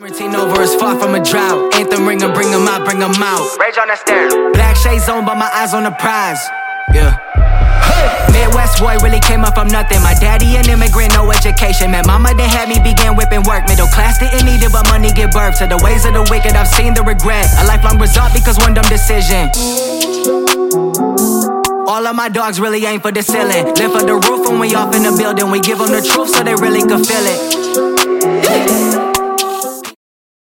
Quarantine over is far from a drought. Anthem ring 'em, bring 'em out, bring 'em out. Rage on the stairs. Black shades on, but my eyes on the prize. Yeah. Midwest boy really came up from nothing. My daddy an immigrant, no education. Man, mama done had me begin whipping work. Middle class didn't need it, but money give birth to the ways of the wicked. I've seen the regret. A lifelong result because one dumb decision. All of my dogs really aim for the ceiling. Live for the roof when we off in the building. We give them the truth so they really can feel it.